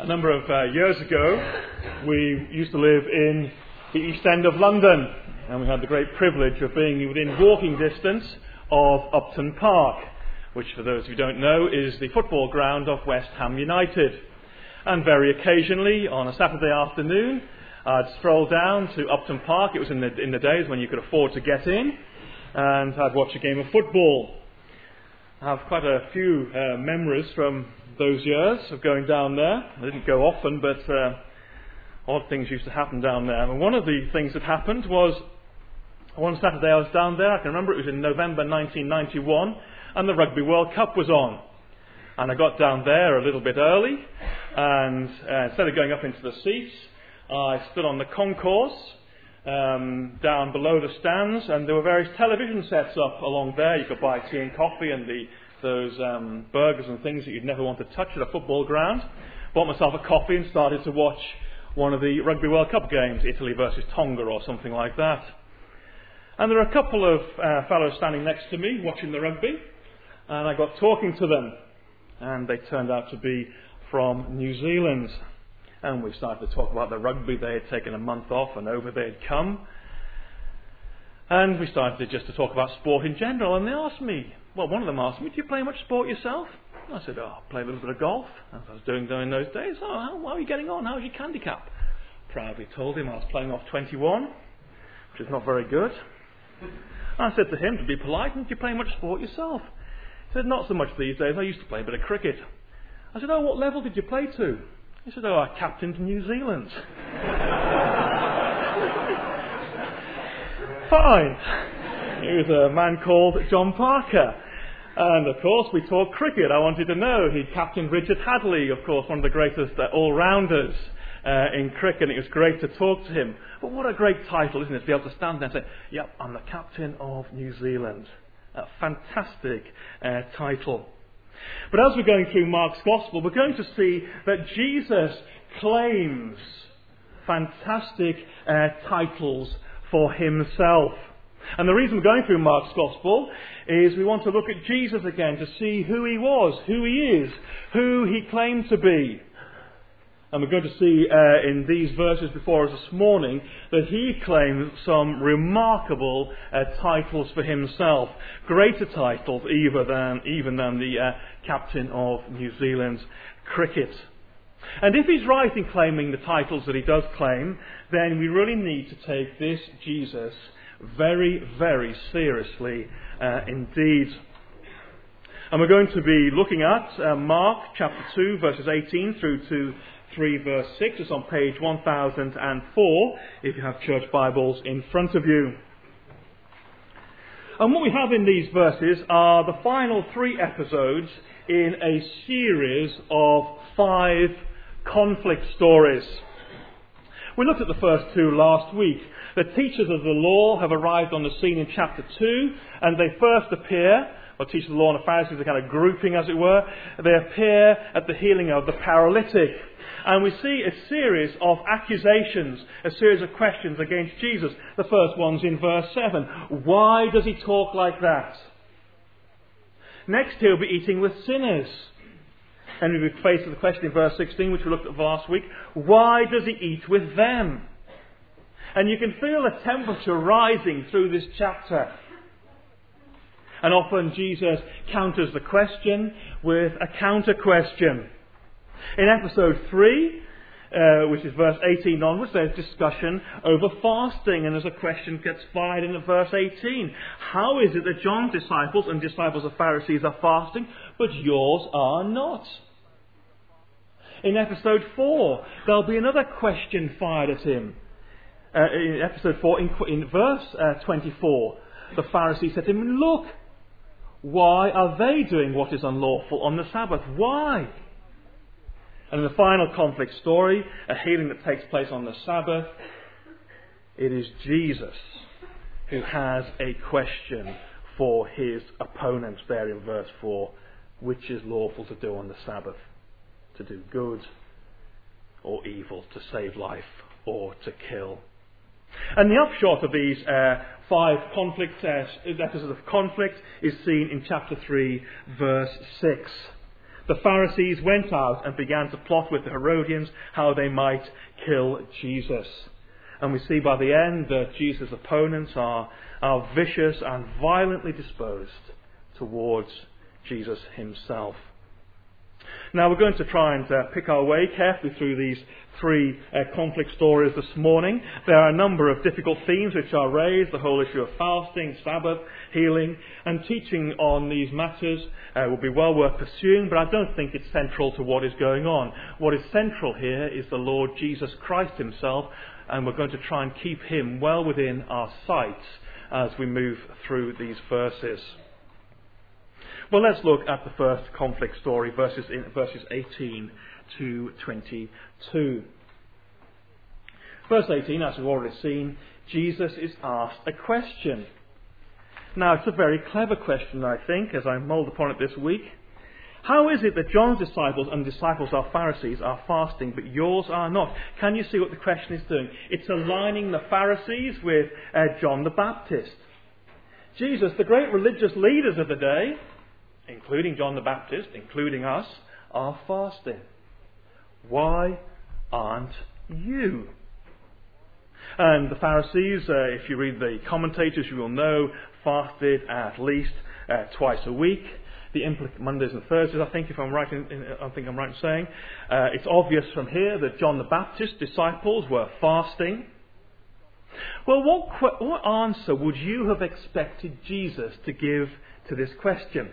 number of years ago, we used to live in the East End of London, and we had the great privilege of being within walking distance of Upton Park, which, for those who don't know, is the football ground of West Ham United. And very occasionally, on a Saturday afternoon, I'd stroll down to Upton Park. It was in the days when you could afford to get in, and I'd watch a game of football. I have quite a few memories from those years of going down there. I didn't go often, but odd things used to happen down there. And one of the things that happened was, one Saturday I was down there, I can remember it was in November 1991, and the Rugby World Cup was on. And I got down there a little bit early, and instead of going up into the seats, I stood on the concourse, down below the stands, and there were various television sets up along there. You could buy tea and coffee and those burgers and things that you'd never want to touch at a football ground. Bought myself a coffee and started to watch one of the Rugby World Cup games, Italy versus Tonga or something like that. And there were a couple of fellows standing next to me watching the rugby, and I got talking to them, and they turned out to be from New Zealand. And we started to talk about the rugby. They had taken a month off and over they had come. And we started just to talk about sport in general. And they asked me, well, one of them asked me, do you play much sport yourself? And I said, I play a little bit of golf, as I was doing in those days. How are you getting on? How's your handicap? Proudly told him I was playing off 21, which is not very good. And I said to him, to be polite, do you play much sport yourself? He said, not so much these days. I used to play a bit of cricket. I said, what level did you play to? He said, I captained New Zealand. Fine. He was a man called John Parker. And, of course, we talked cricket. I wanted to know. He captained Richard Hadley, of course, one of the greatest all-rounders in cricket. And it was great to talk to him. But what a great title, isn't it, to be able to stand there and say, yep, I'm the captain of New Zealand. A fantastic title. But as we're going through Mark's Gospel, we're going to see that Jesus claims fantastic titles for himself. And the reason we're going through Mark's Gospel is we want to look at Jesus again to see who he was, who he is, who he claimed to be. And we're going to see in these verses before us this morning that he claims some remarkable titles for himself. Greater titles even than the captain of New Zealand's cricket. And if he's right in claiming the titles that he does claim, then we really need to take this Jesus very, very seriously indeed. And we're going to be looking at Mark chapter 2 verses 18 through to 3 verse 6. It's on page 1004 if you have church Bibles in front of you. And what we have in these verses are the final 3 episodes in a series of 5 conflict stories. We looked at the first 2 last week. The teachers of the law have arrived on the scene in chapter 2, and they first appear, or teachers of the law and the Pharisees are kind of grouping as it were, they appear at the healing of the paralytic. And we see a series of accusations, a series of questions against Jesus. The first one's in verse 7. Why does he talk like that? Next, he'll be eating with sinners. And we'll be faced with the question in verse 16, which we looked at last week. Why does he eat with them? And you can feel the temperature rising through this chapter. And often Jesus counters the question with a counter question. In episode 3, which is verse 18 onwards, there's discussion over fasting, and there's a question gets fired in verse 18. How is it that John's disciples and disciples of Pharisees are fasting, but yours are not? In episode 4, there'll be another question fired at him. In episode 4, in verse 24, the Pharisees said to him, look, why are they doing what is unlawful on the Sabbath? Why? And in the final conflict story, a healing that takes place on the Sabbath, it is Jesus who has a question for his opponents there in verse 4. Which is lawful to do on the Sabbath? To do good or evil, to save life or to kill? And the upshot of these 5 episodes of conflict is seen in chapter 3, verse 6. the Pharisees went out and began to plot with the Herodians how they might kill Jesus. And we see by the end that Jesus' opponents are vicious and violently disposed towards Jesus himself. Now we're going to try and pick our way carefully through these three conflict stories this morning. There are a number of difficult themes which are raised: the whole issue of fasting, Sabbath, healing, and teaching on these matters will be well worth pursuing, but I don't think it's central to what is going on. What is central here is the Lord Jesus Christ himself, and we're going to try and keep him well within our sights as we move through these verses. Well, let's look at the first conflict story, verses 18 to 22. Verse 18, as we've already seen, Jesus is asked a question. Now, it's a very clever question, I think, as I mulled upon it this week. How is it that John's disciples and disciples of Pharisees are fasting, but yours are not? Can you see what the question is doing? It's aligning the Pharisees with John the Baptist. Jesus, the great religious leaders of the day, including John the Baptist, including us, are fasting. Why aren't you? And the Pharisees, if you read the commentators, you will know, fasted at least twice a week. The Mondays and Thursdays, I think, if I'm right in saying. It's obvious from here that John the Baptist's disciples were fasting. Well, what answer would you have expected Jesus to give to this question?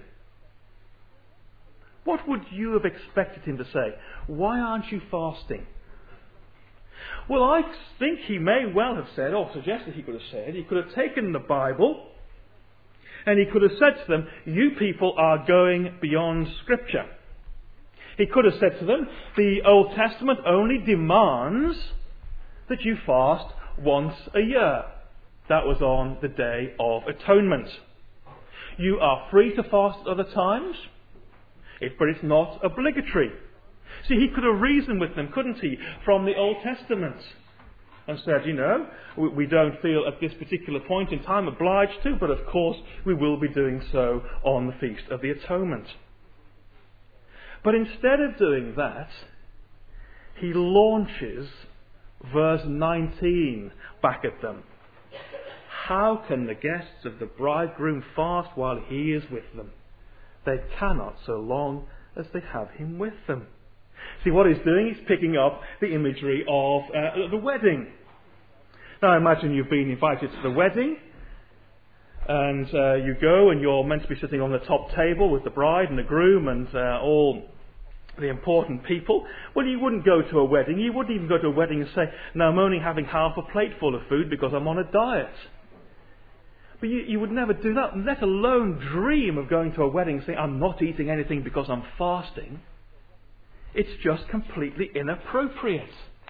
What would you have expected him to say? Why aren't you fasting? Well, I think he may well have said, or suggested he could have said, he could have taken the Bible and he could have said to them, you people are going beyond Scripture. He could have said to them, the Old Testament only demands that you fast once a year. That was on the Day of Atonement. You are free to fast at other times, but it's not obligatory. See, he could have reasoned with them, couldn't he, from the Old Testament, and said, we don't feel at this particular point in time obliged to, but of course we will be doing so on the Feast of the Atonement. But instead of doing that, he launches verse 19 back at them. How can the guests of the bridegroom fast while he is with them? They cannot so long as they have him with them. See, what he's doing, he's picking up the imagery of the wedding. Now, I imagine you've been invited to the wedding, and you go and you're meant to be sitting on the top table with the bride and the groom and all the important people. Well, you wouldn't go to a wedding. You wouldn't even go to a wedding and say, no, I'm only having half a plate full of food because I'm on a diet. But you would never do that, let alone dream of going to a wedding and saying, I'm not eating anything because I'm fasting. It's just completely inappropriate.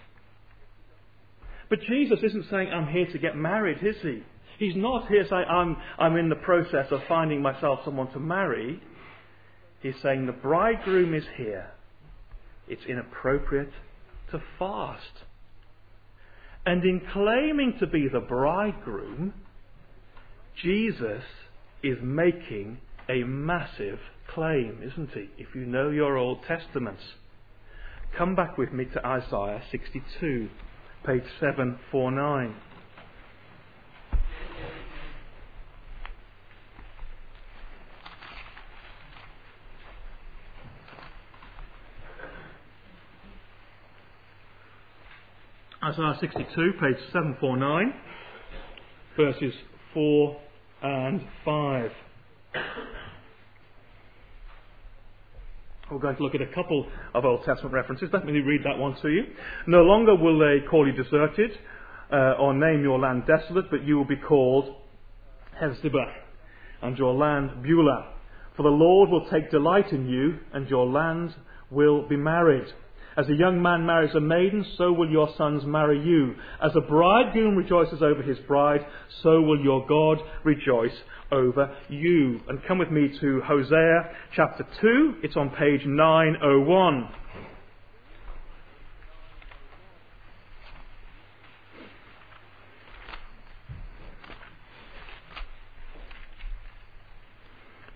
But Jesus isn't saying, I'm here to get married, is he? He's not here saying, I'm in the process of finding myself someone to marry. He's saying, the bridegroom is here. It's inappropriate to fast. And in claiming to be the bridegroom, Jesus is making a massive claim, isn't he? If you know your Old Testaments. Come back with me to Isaiah 62, page 749. Isaiah 62, page 749, verses 4 and 5. We're going to look at a couple of Old Testament references. Let me read that one to you. No longer will they call you deserted, or name your land desolate, but you will be called Hephzibah, and your land Beulah. For the Lord will take delight in you, and your land will be married. As a young man marries a maiden, so will your sons marry you. As a bridegroom rejoices over his bride, so will your God rejoice over you. And come with me to Hosea chapter 2. It's on page 901.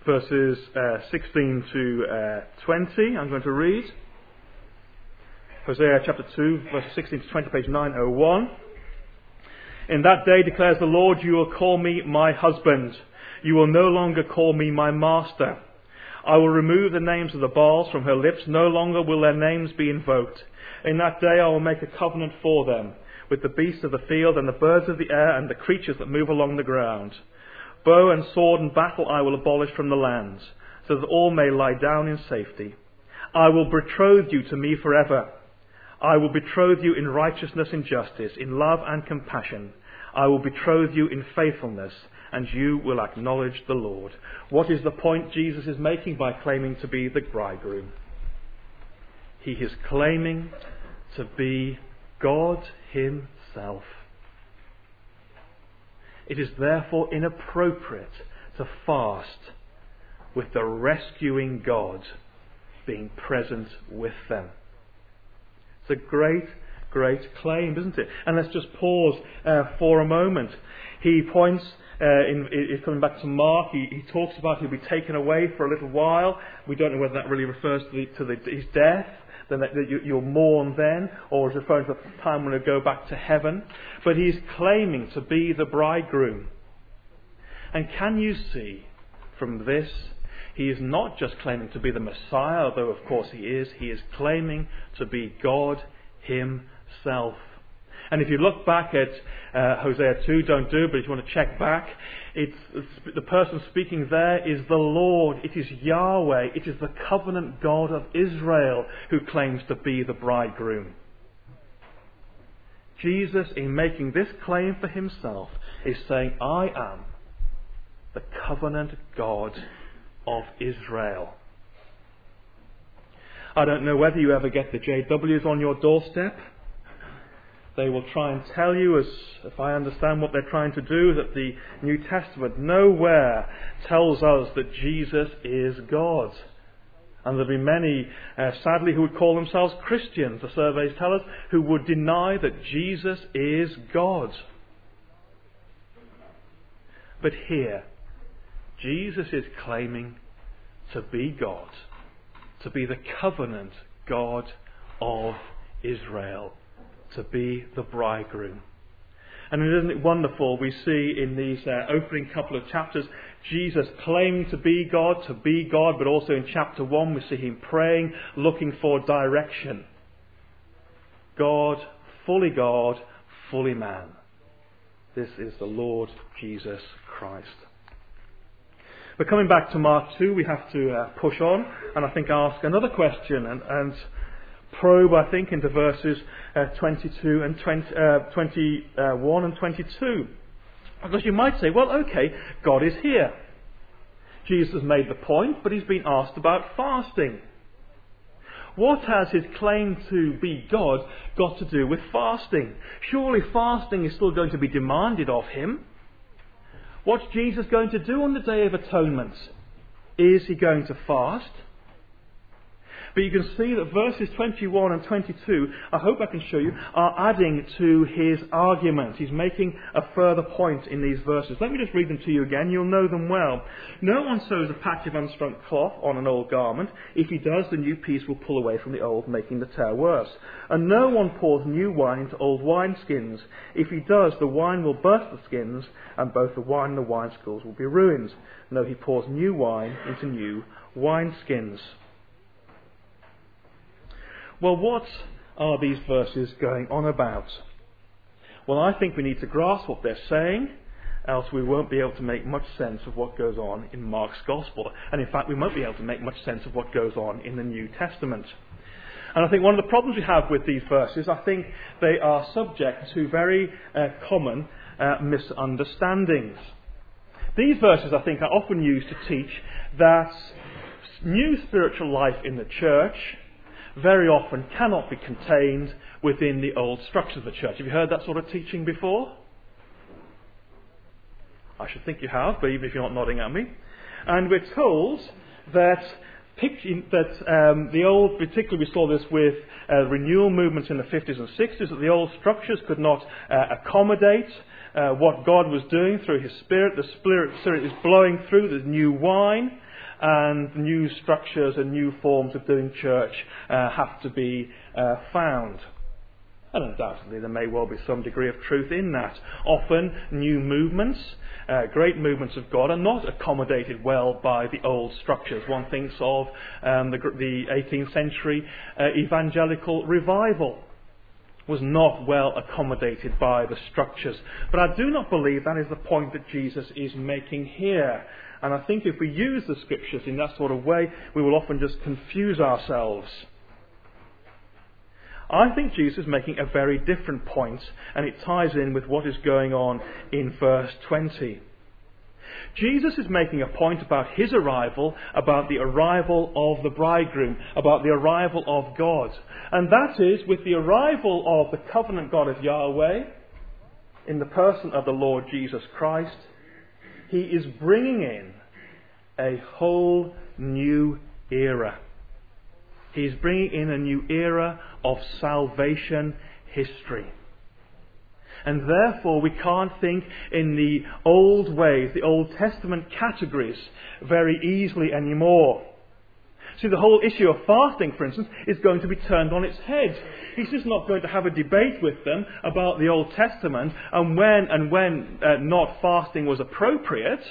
verses 16 to 20. I'm going to read. Hosea chapter 2, verses 16 to 20, page 901. In that day declares the Lord, you will call me my husband. You will no longer call me my master. I will remove the names of the Baals from her lips. No longer will their names be invoked. In that day I will make a covenant for them with the beasts of the field and the birds of the air and the creatures that move along the ground. Bow and sword and battle I will abolish from the lands, so that all may lie down in safety. I will betroth you to me forever. I will betroth you in righteousness and justice, in love and compassion. I will betroth you in faithfulness, and you will acknowledge the Lord. What is the point Jesus is making by claiming to be the bridegroom? He is claiming to be God himself. It is therefore inappropriate to fast with the rescuing God being present with them. It's a great, great claim, isn't it? And let's just pause for a moment. He points, coming back to Mark, he talks about he'll be taken away for a little while. We don't know whether that really refers to his death, then that you'll mourn then, or is referring to the time when he'll go back to heaven. But he's claiming to be the bridegroom. And can you see from this, he is not just claiming to be the Messiah, although of course he is claiming to be God himself. And if you look back at Hosea 2, don't do it, but if you want to check back, the person speaking there is the Lord. It is Yahweh. It is the covenant God of Israel who claims to be the bridegroom. Jesus, in making this claim for himself, is saying, I am the covenant God of Israel. I don't know whether you ever get the JWs on your doorstep. They will try and tell you, as if I understand what they're trying to do, that the New Testament nowhere tells us that Jesus is God. And there'll be many, sadly, who would call themselves Christians, the surveys tell us, who would deny that Jesus is God. But here, Jesus is claiming to be God, to be the covenant God of Israel, to be the bridegroom. And isn't it wonderful, we see in these opening couple of chapters, Jesus claiming to be God, but also in chapter 1 we see him praying, looking for direction. God, fully man. This is the Lord Jesus Christ. But coming back to Mark 2, we have to push on and I think ask another question and probe, I think, into verses 22 and 21 and 22. Because you might say, well, okay, God is here. Jesus has made the point, but he's been asked about fasting. What has his claim to be God got to do with fasting? Surely fasting is still going to be demanded of him. What's Jesus going to do on the Day of Atonement? Is he going to fast? But you can see that verses 21 and 22, I hope I can show you, are adding to his argument. He's making a further point in these verses. Let me just read them to you again. You'll know them well. No one sews a patch of unshrunk cloth on an old garment. If he does, the new piece will pull away from the old, making the tear worse. And no one pours new wine into old wineskins. If he does, the wine will burst the skins, and both the wine and the wineskins will be ruined. No, he pours new wine into new wineskins. Well, what are these verses going on about? Well, I think we need to grasp what they're saying, else we won't be able to make much sense of what goes on in Mark's Gospel. And in fact, we won't be able to make much sense of what goes on in the New Testament. And I think one of the problems we have with these verses, I think they are subject to very common misunderstandings. These verses, I think, are often used to teach that new spiritual life in the church very often cannot be contained within the old structure of the church. Have you heard that sort of teaching before? I should think you have, but even if you're not nodding at me. And we're told that the old, particularly we saw this with renewal movements in the 50s and 60s, that the old structures could not accommodate what God was doing through his Spirit. The Spirit is blowing through the new wine. and new structures and new forms of doing church have to be found. And undoubtedly there may well be some degree of truth in that. Often new movements, great movements of God, are not accommodated well by the old structures. One thinks of the 18th century evangelical revival was not well accommodated by the structures. But I do not believe that is the point that Jesus is making here. And I think if we use the scriptures in that sort of way, we will often just confuse ourselves. I think Jesus is making a very different point, and it ties in with what is going on in verse 20. Jesus is making a point about his arrival, about the arrival of the bridegroom, about the arrival of God. And that is, with the arrival of the covenant God of Yahweh, in the person of the Lord Jesus Christ, he is bringing in a whole new era. He is bringing in a new era of salvation history. And therefore we can't think in the old ways, the Old Testament categories, very easily anymore. See, the whole issue of fasting, for instance, is going to be turned on its head. He's just not going to have a debate with them about the Old Testament and when not fasting was appropriate.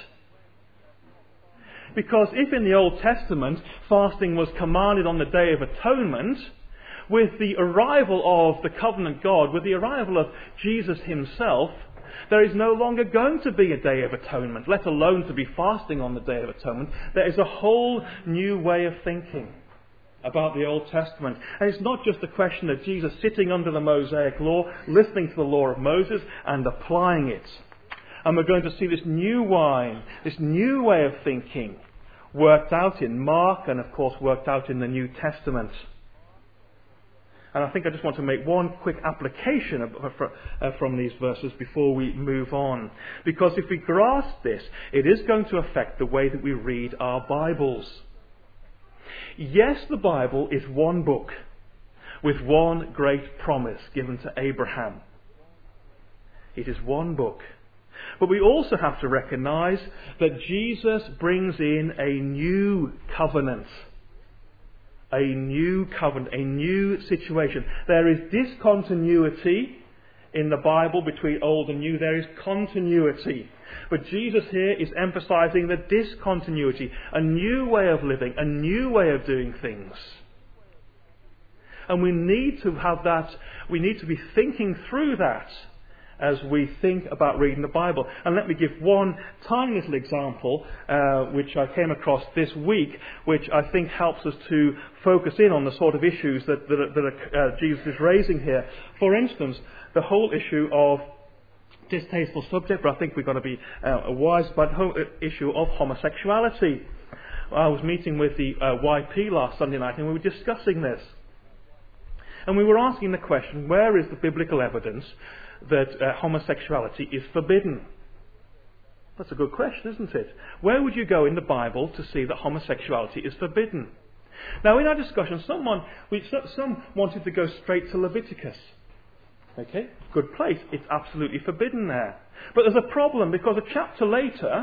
Because if in the Old Testament fasting was commanded on the Day of Atonement, with the arrival of the covenant God, with the arrival of Jesus himself, there is no longer going to be a Day of Atonement, let alone to be fasting on the Day of Atonement. There is a whole new way of thinking about the Old Testament. And it's not just a question of Jesus sitting under the Mosaic law, listening to the law of Moses and applying it. And we're going to see this new wine, this new way of thinking, worked out in Mark and of course worked out in the New Testament. And I think I just want to make one quick application from these verses before we move on. Because if we grasp this, it is going to affect the way that we read our Bibles. Yes, the Bible is one book with one great promise given to Abraham. It is one book. But we also have to recognize that Jesus brings in a new covenant. A new covenant, a new situation. There is discontinuity in the Bible between old and new. There is continuity. But Jesus here is emphasizing the discontinuity, a new way of living, a new way of doing things. And we need to have that, we need to be thinking through that as we think about reading the Bible. And let me give one tiny little example, which I came across this week, which I think helps us to focus in on the sort of issues that Jesus is raising here. For instance, the whole issue of distasteful subject, but I think we've got to be wise about the whole issue of homosexuality. I was meeting with the YP last Sunday night and we were discussing this. And we were asking the question, where is the biblical evidence that homosexuality is forbidden? That's a good question, isn't it? Where would you go in the Bible to see that homosexuality is forbidden? Now, in our discussion, some wanted to go straight to Leviticus. Okay, good place. It's absolutely forbidden there. But there's a problem, because a chapter later,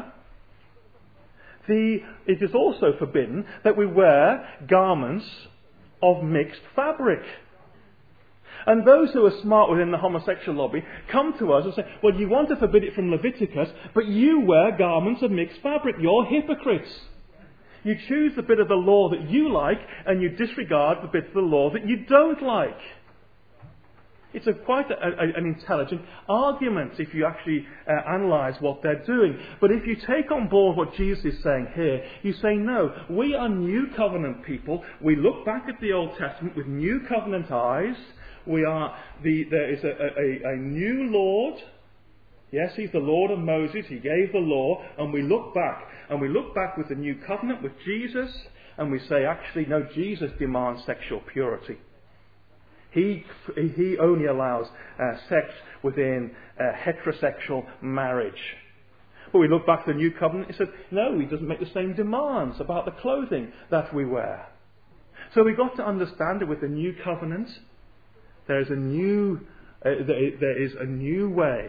it is also forbidden that we wear garments of mixed fabric. And those who are smart within the homosexual lobby come to us and say, well, you want to forbid it from Leviticus, but you wear garments of mixed fabric. You're hypocrites. You choose the bit of the law that you like, and you disregard the bit of the law that you don't like. It's quite an intelligent argument if you actually analyse what they're doing. But if you take on board what Jesus is saying here, you say, no, we are new covenant people. We look back at the Old Testament with new covenant eyes. There is a new Lord. Yes, he's the Lord of Moses. He gave the law. And we look back. And we look back with the new covenant with Jesus. And we say, actually, no, Jesus demands sexual purity. He only allows sex within heterosexual marriage. But we look back to the new covenant and said, no, he doesn't make the same demands about the clothing that we wear. So we've got to understand that with the new covenant, there is a new way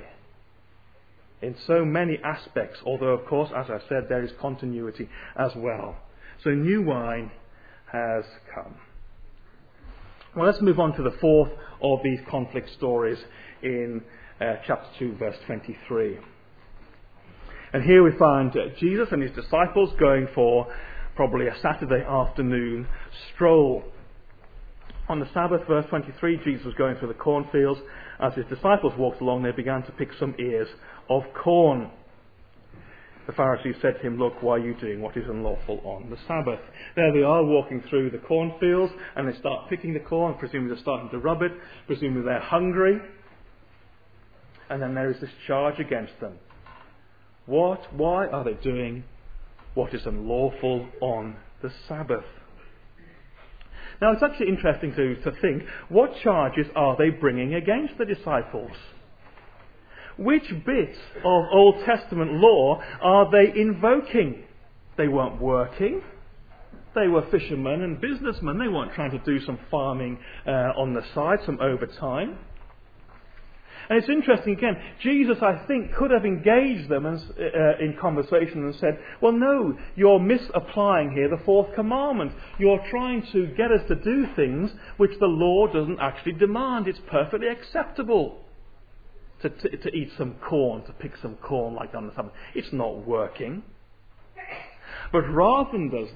in so many aspects, although of course, as I said, there is continuity as well. So new wine has come. Well, let's move on to the fourth of these conflict stories in chapter 2, verse 23. And here we find Jesus and his disciples going for probably a Saturday afternoon stroll. On the Sabbath, verse 23, Jesus was going through the cornfields. As his disciples walked along, they began to pick some ears of corn. The Pharisees said to him, "Look, why are you doing what is unlawful on the Sabbath?" There they are walking through the cornfields, and they start picking the corn, presumably they're starting to rub it, presumably they're hungry. And then there is this charge against them. Why are they doing what is unlawful on the Sabbath? Now it's actually interesting to think, what charges are they bringing against the disciples? Which bits of Old Testament law are they invoking? They weren't working. They were fishermen and businessmen. They weren't trying to do some farming on the side, some overtime. And it's interesting again, Jesus, I think, could have engaged them in conversation and said, well, no, you're misapplying here the fourth commandment. You're trying to get us to do things which the law doesn't actually demand. It's perfectly acceptable to eat some corn, to pick some corn like on the Sabbath. It's not working. But rather than do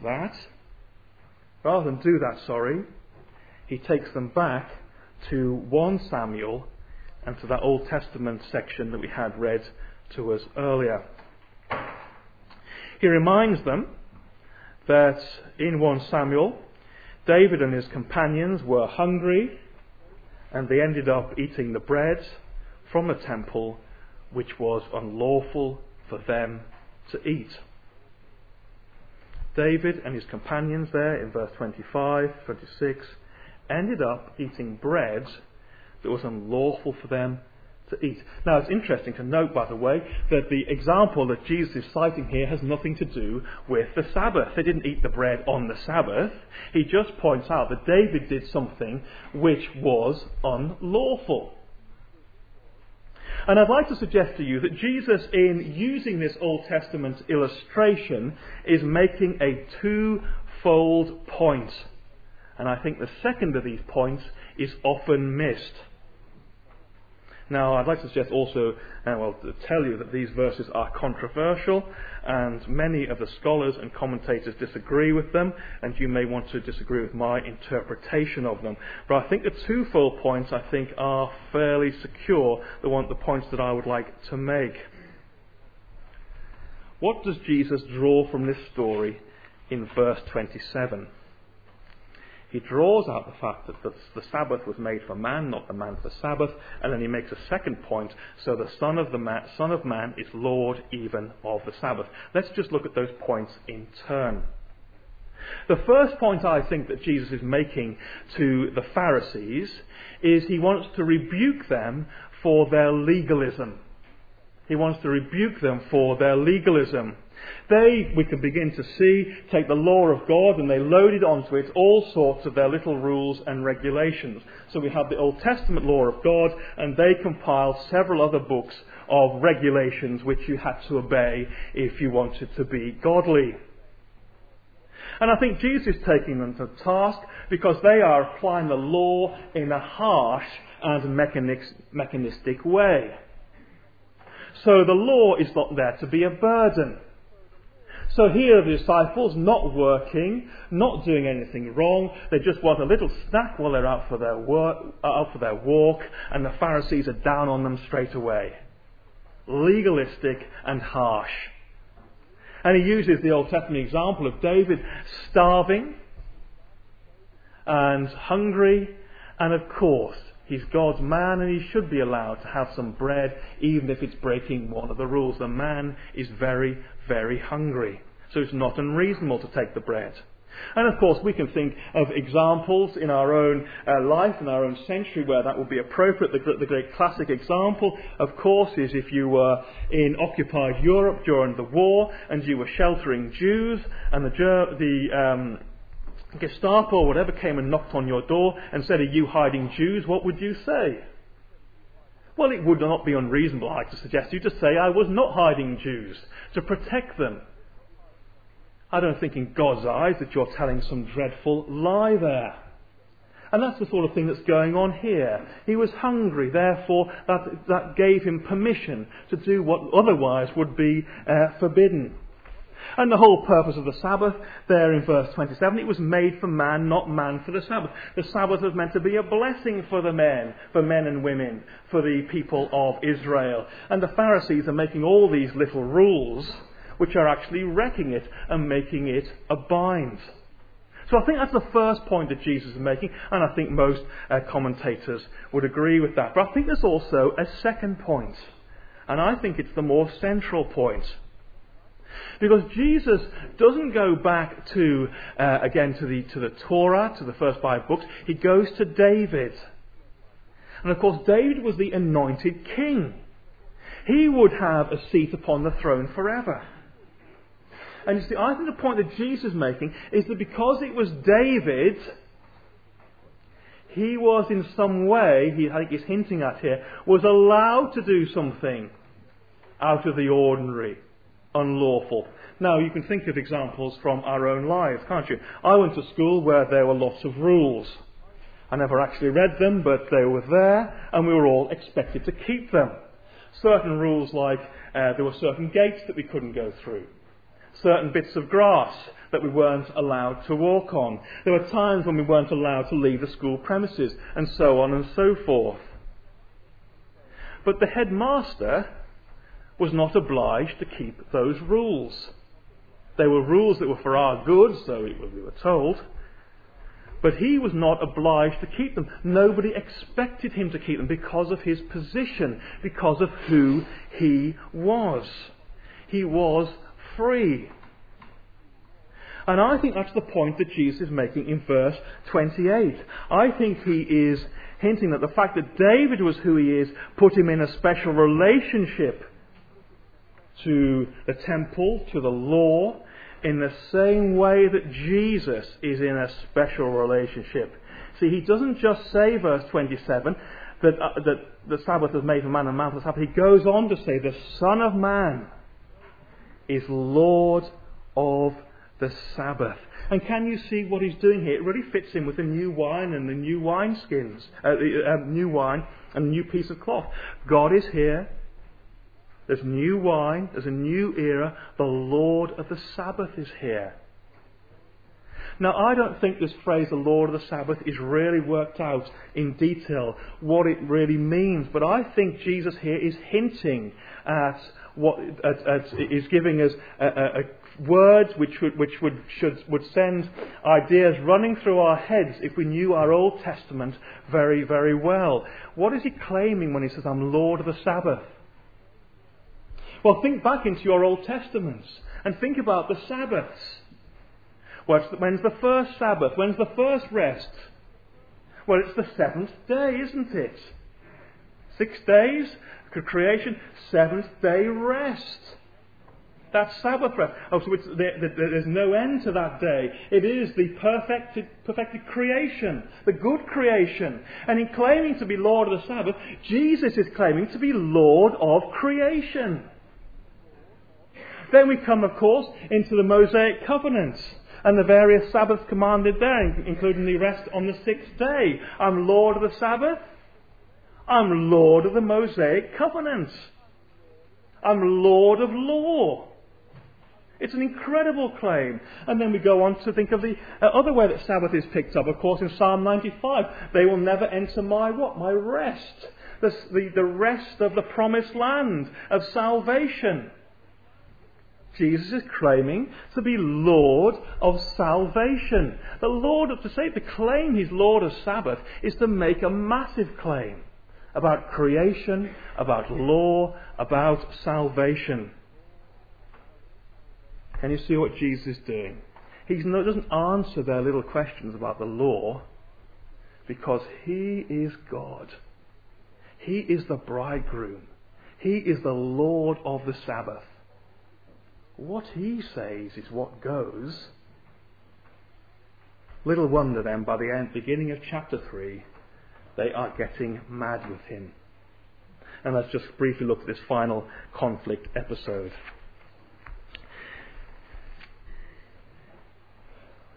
that, he takes them back to 1 Samuel and to that Old Testament section that we had read to us earlier. He reminds them that in 1 Samuel, David and his companions were hungry, and they ended up eating the bread from the temple, which was unlawful for them to eat. David and his companions there in verse 25, 26, ended up eating bread that was unlawful for them to eat. Now it's interesting to note, by the way, that the example that Jesus is citing here has nothing to do with the Sabbath. They didn't eat the bread on the Sabbath. He just points out that David did something which was unlawful. And I'd like to suggest to you that Jesus, in using this Old Testament illustration, is making a twofold point. And I think the second of these points is often missed. Now, I'd like to suggest also, to tell you that these verses are controversial, and many of the scholars and commentators disagree with them, and you may want to disagree with my interpretation of them. But I think the twofold points, are fairly secure, the points that I would like to make. What does Jesus draw from this story in verse 27? He draws out the fact that the Sabbath was made for man, not the man for the Sabbath, and then he makes a second point, so the Son of Man is Lord even of the Sabbath. Let's just look at those points in turn. The first point I think that Jesus is making to the Pharisees is he wants to rebuke them for their legalism. He wants to rebuke them for their legalism. They, we can begin to see, take the law of God and they loaded onto it all sorts of their little rules and regulations. So we have the Old Testament law of God, and they compiled several other books of regulations which you had to obey if you wanted to be godly. And I think Jesus is taking them to task because they are applying the law in a harsh and mechanistic way. So the law is not there to be a burden. So here are the disciples not working, not doing anything wrong. They just want a little snack while they're out for their walk, and the Pharisees are down on them straight away. Legalistic and harsh. And he uses the Old Testament example of David starving and hungry, and of course he's God's man and he should be allowed to have some bread even if it's breaking one of the rules. The man is very, very hungry. So it's not unreasonable to take the bread. And of course we can think of examples in our own life, in our own century, where that would be appropriate. The great classic example, of course, is if you were in occupied Europe during the war and you were sheltering Jews, and the Gestapo or whatever came and knocked on your door and said, "Are you hiding Jews?" What would you say? Well, it would not be unreasonable, I like to suggest, you to say, "I was not hiding Jews," to protect them. I don't think in God's eyes that you're telling some dreadful lie there. And that's the sort of thing that's going on here. He was hungry, therefore that gave him permission to do what otherwise would be forbidden. And the whole purpose of the Sabbath, there in verse 27, it was made for man, not man for the Sabbath. The Sabbath was meant to be a blessing for men and women, for the people of Israel. And the Pharisees are making all these little rules, which are actually wrecking it and making it a bind. So I think that's the first point that Jesus is making, and I think most commentators would agree with that. But I think there's also a second point, and I think it's the more central point. Because Jesus doesn't go back to the Torah, to the first 5 books. He goes to David. And of course David was the anointed king. He would have a seat upon the throne forever. And you see, I think the point that Jesus is making is that because it was David, he was in some way, I think he's hinting at here, was allowed to do something out of the ordinary, unlawful. Now, you can think of examples from our own lives, can't you? I went to school where there were lots of rules. I never actually read them, but they were there, and we were all expected to keep them. Certain rules like there were certain gates that we couldn't go through. Certain bits of grass that we weren't allowed to walk on. There were times when we weren't allowed to leave the school premises, and so on and so forth. But the headmaster was not obliged to keep those rules. They were rules that were for our good, so we were told. But he was not obliged to keep them. Nobody expected him to keep them because of his position, because of who he was. He was free. And I think that's the point that Jesus is making in verse 28. I think he is hinting that the fact that David was who he is put him in a special relationship to the temple, to the law, in the same way that Jesus is in a special relationship. See, he doesn't just say, verse 27, that the Sabbath was made for man and man for the Sabbath. He goes on to say, the Son of Man is Lord of the Sabbath. And can you see what he's doing here? It really fits in with the new wine and the new wineskins, new wine and a new piece of cloth. God is here. There's new wine. There's a new era. The Lord of the Sabbath is here. Now, I don't think this phrase, the Lord of the Sabbath, is really worked out in detail what it really means. But I think Jesus here is hinting at is giving us words which would send ideas running through our heads if we knew our Old Testament very, very well. What is he claiming when he says, I'm Lord of the Sabbath? Well, think back into your Old Testaments and think about the Sabbaths. When's the first Sabbath? When's the first rest? Well, it's the 7th day, isn't it? 6 days, creation, 7th day rest. That's Sabbath rest. Oh, so there's no end to that day. It is the perfected creation, the good creation. And in claiming to be Lord of the Sabbath, Jesus is claiming to be Lord of creation. Then we come, of course, into the Mosaic covenants and the various Sabbaths commanded there, including the rest on the 6th day. I'm Lord of the Sabbath. I'm Lord of the Mosaic covenants. I'm Lord of law. It's an incredible claim. And then we go on to think of the other way that Sabbath is picked up. Of course, in Psalm 95, they will never enter my what? My rest. The rest of the promised land of salvation. Jesus is claiming to be Lord of salvation. To claim he's Lord of Sabbath is to make a massive claim about creation, about law, about salvation. Can you see what Jesus is doing? He doesn't answer their little questions about the law because he is God. He is the bridegroom. He is the Lord of the Sabbath. What he says is what goes. Little wonder then, by the beginning of chapter 3, they are getting mad with him. And let's just briefly look at this final conflict episode.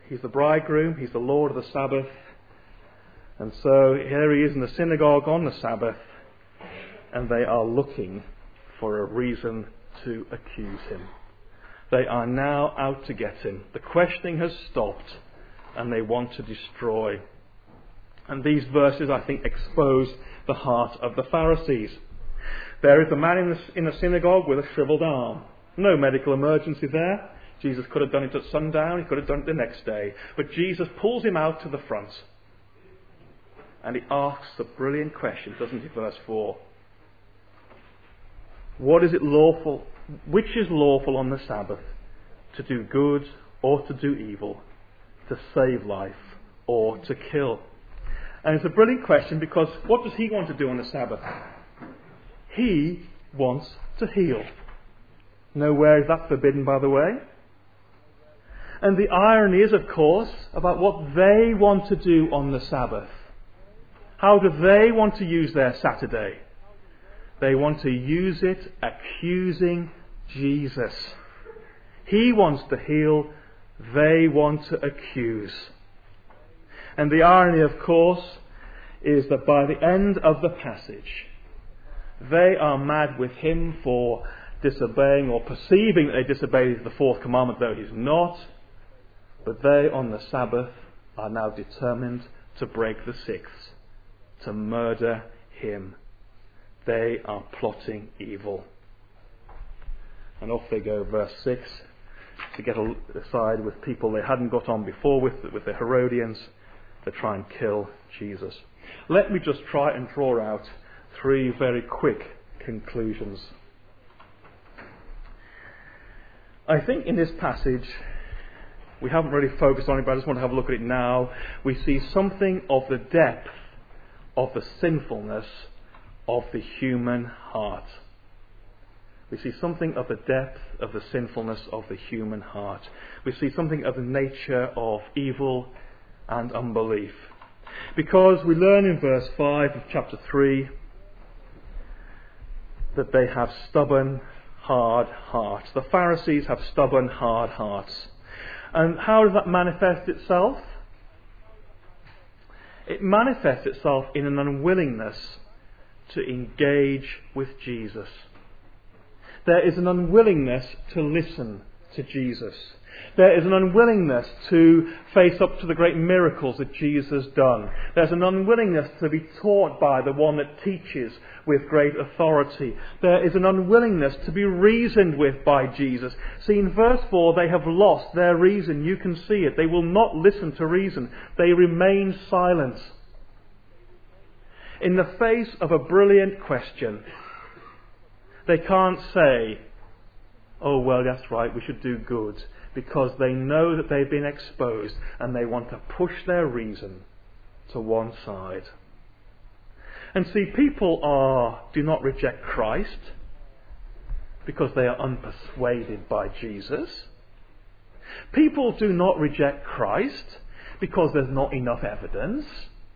He's the bridegroom. He's the Lord of the Sabbath. And so here he is in the synagogue on the Sabbath, and they are looking for a reason to accuse him. They are now out to get him. The questioning has stopped, and they want to destroy. And these verses, I think, expose the heart of the Pharisees. There is a man in the synagogue with a shriveled arm. No medical emergency there. Jesus could have done it at sundown. He could have done it the next day. But Jesus pulls him out to the front. And he asks a brilliant question, doesn't he? Verse 4. What is it lawful? Which is lawful on the Sabbath? To do good or to do evil? To save life or to kill? And it's a brilliant question, because what does he want to do on the Sabbath? He wants to heal. Nowhere is that forbidden, by the way. And the irony is, of course, about what they want to do on the Sabbath. How do they want to use their Saturday? They want to use it accusing Jesus. He wants to heal. They want to accuse. And the irony, of course, is that by the end of the passage, they are mad with him for disobeying, or perceiving that they disobeyed the fourth commandment, though he's not. But they on the Sabbath are now determined to break the sixth, to murder him. They are plotting evil. And off they go, verse 6, to get aside with people they hadn't got on before with the Herodians, to try and kill Jesus. Let me just try and draw out 3 very quick conclusions. I think in this passage, we haven't really focused on it, but I just want to have a look at it now. We see something of the depth of the sinfulness of the human heart. We see something of the depth of the sinfulness of the human heart. We see something of the nature of evil and unbelief. Because we learn in verse 5 of chapter 3 that they have stubborn, hard hearts. The Pharisees have stubborn, hard hearts. And how does that manifest itself? It manifests itself in an unwillingness to engage with Jesus. There is an unwillingness to listen to Jesus. There is an unwillingness to face up to the great miracles that Jesus has done. There's an unwillingness to be taught by the one that teaches with great authority. There is an unwillingness to be reasoned with by Jesus. See, in verse 4, they have lost their reason. You can see it. They will not listen to reason. They remain silent. In the face of a brilliant question, they can't say, oh, well, that's right, we should do good, because they know that they've been exposed and they want to push their reason to one side. And see, people do not reject Christ because they are unpersuaded by Jesus. People do not reject Christ because there's not enough evidence.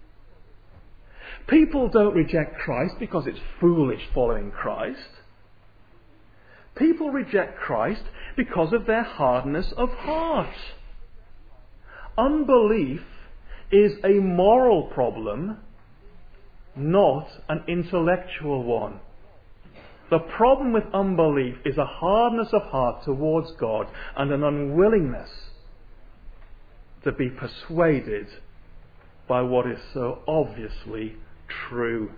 People don't reject Christ because it's foolish following Christ. People reject Christ because of their hardness of heart. Unbelief is a moral problem, not an intellectual one. The problem with unbelief is a hardness of heart towards God and an unwillingness to be persuaded by what is so obviously true.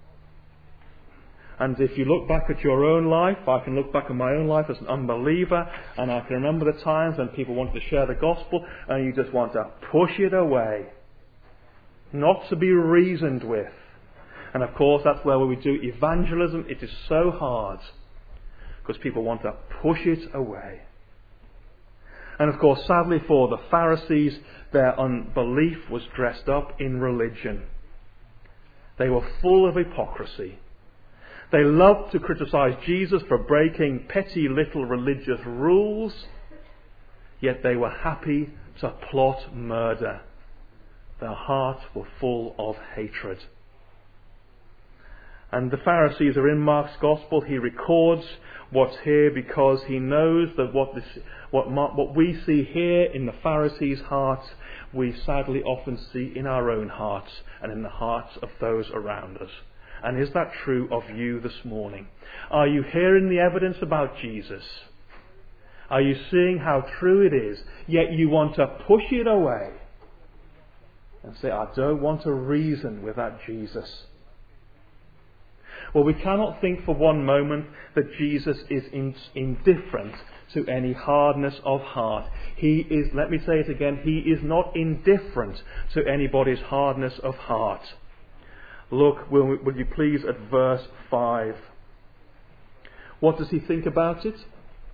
And if you look back at your own life, I can look back at my own life as an unbeliever, and I can remember the times when people wanted to share the gospel and you just want to push it away, not to be reasoned with. And of course that's where when we do evangelism, it is so hard, because people want to push it away. And of course, sadly for the Pharisees, their unbelief was dressed up in religion. They were full of hypocrisy. They loved to criticize Jesus for breaking petty little religious rules, yet they were happy to plot murder. Their hearts were full of hatred. And the Pharisees are in Mark's Gospel. He records what's here because he knows that what we see here in the Pharisees' hearts, we sadly often see in our own hearts and in the hearts of those around us. And is that true of you this morning? Are you hearing the evidence about Jesus? Are you seeing how true it is, yet you want to push it away and say, I don't want to reason with that Jesus? Well, we cannot think for one moment that Jesus is indifferent to any hardness of heart. He is, let me say it again, he is not indifferent to anybody's hardness of heart. Look, will you please, at verse 5. What does he think about it?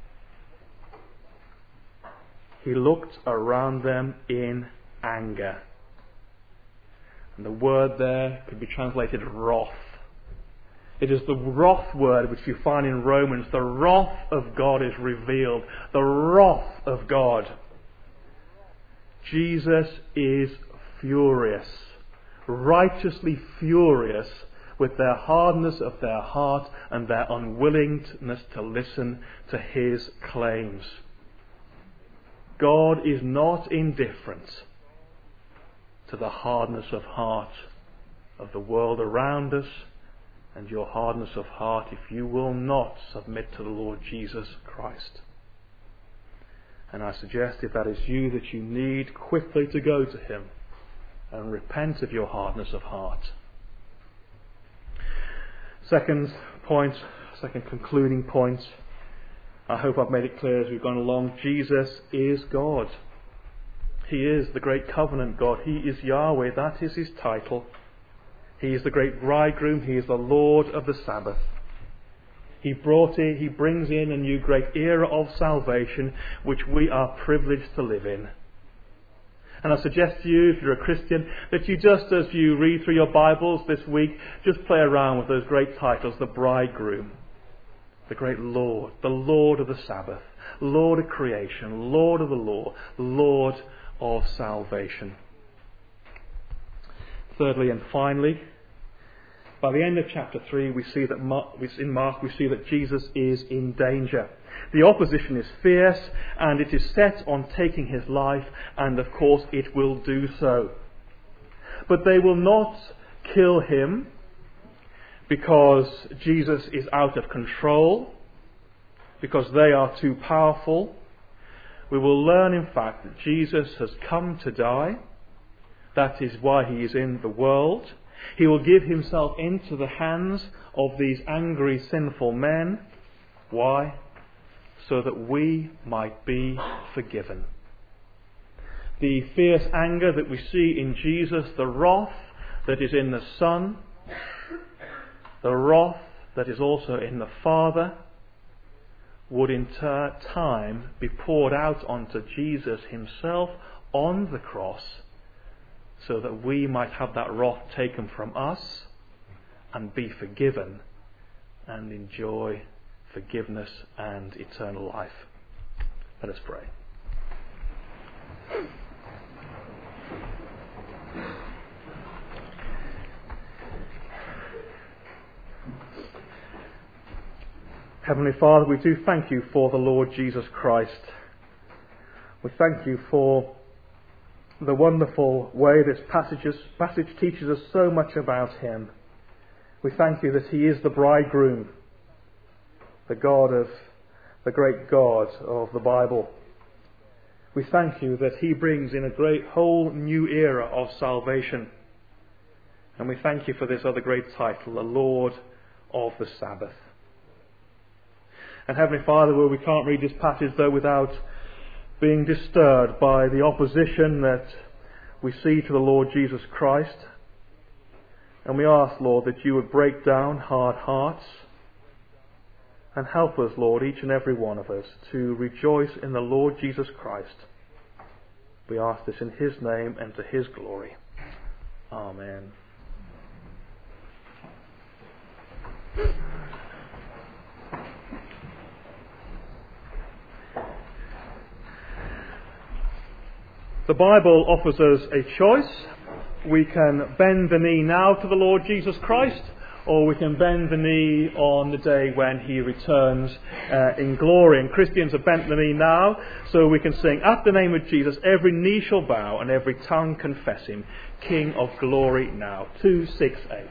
He looked around them in anger. And the word there could be translated wrath. It is the wrath word which you find in Romans. The wrath of God is revealed. The wrath of God. Jesus is furious, righteously furious with their hardness of their heart and their unwillingness to listen to his claims. God is not indifferent to the hardness of heart of the world around us and your hardness of heart if you will not submit to the Lord Jesus Christ. And I suggest if that is you, that you need quickly to go to him and repent of your hardness of heart. Second concluding point. I hope I've made it clear as we've gone along. Jesus is God. He is the great covenant God. He is Yahweh. That is his title. He is the great bridegroom. He is the Lord of the Sabbath. He brings in a new great era of salvation which we are privileged to live in. And I suggest to you, if you're a Christian, that you just as you read through your Bibles this week, just play around with those great titles. The bridegroom, the great Lord, the Lord of the Sabbath, Lord of creation, Lord of the law, Lord of salvation. Thirdly and finally, by the end of chapter 3, we see that in Mark we see that Jesus is in danger. The opposition is fierce, and it is set on taking his life, and of course it will do so. But they will not kill him because Jesus is out of control, because they are too powerful. We will learn, in fact, that Jesus has come to die. That is why he is in the world. He will give himself into the hands of these angry, sinful men. Why? So that we might be forgiven. The fierce anger that we see in Jesus, the wrath that is in the Son, the wrath that is also in the Father, would in time be poured out onto Jesus himself on the cross, so that we might have that wrath taken from us and be forgiven and enjoy forgiveness and eternal life. Let us pray. Heavenly Father, we do thank you for the Lord Jesus Christ. We thank you for the wonderful way this passage teaches us so much about him. We thank you that he is the bridegroom, the great God of the Bible. We thank you that he brings in a great whole new era of salvation. And we thank you for this other great title, the Lord of the Sabbath. And Heavenly Father, well, we can't read this passage though without being disturbed by the opposition that we see to the Lord Jesus Christ. And we ask, Lord, that you would break down hard hearts and help us, Lord, each and every one of us, to rejoice in the Lord Jesus Christ. We ask this in his name and to his glory. Amen. The Bible offers us a choice. We can bend the knee now to the Lord Jesus Christ, or we can bend the knee on the day when he returns in glory. And Christians have bent the knee now, so we can sing, at the name of Jesus, every knee shall bow and every tongue confess him, King of glory now. 2, 6, 8.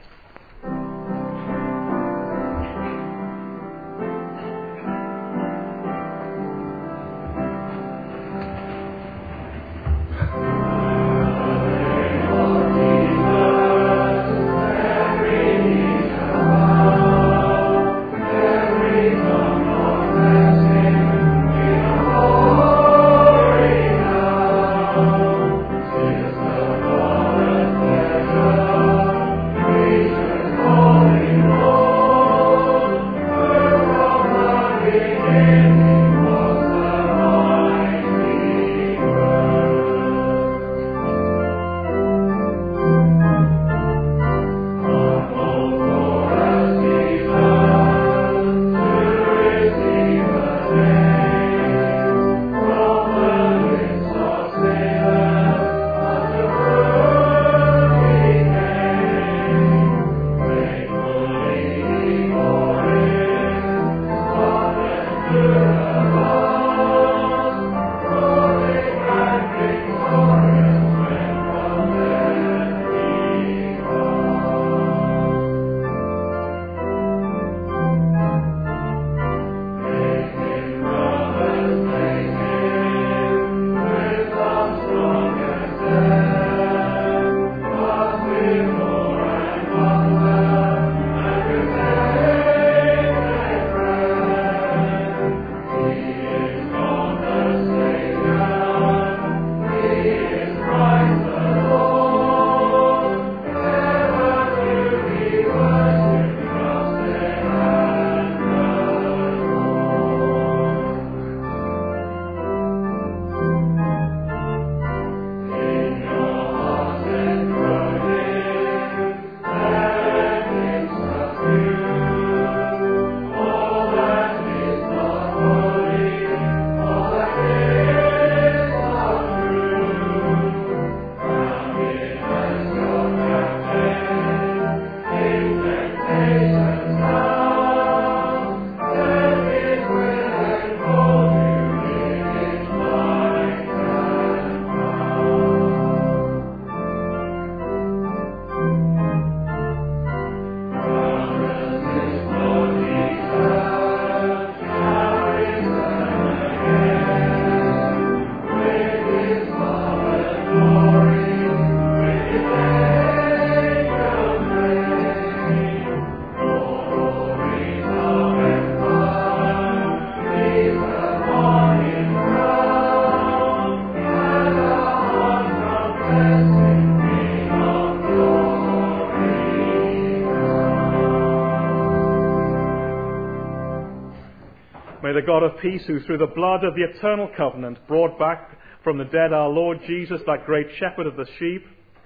May the God of peace, who through the blood of the eternal covenant brought back from the dead our Lord Jesus, that great shepherd of the sheep,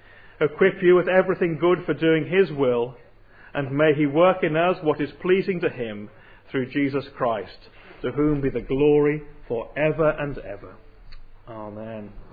equip you with everything good for doing his will, and may he work in us what is pleasing to him through Jesus Christ, to whom be the glory for ever and ever. Amen.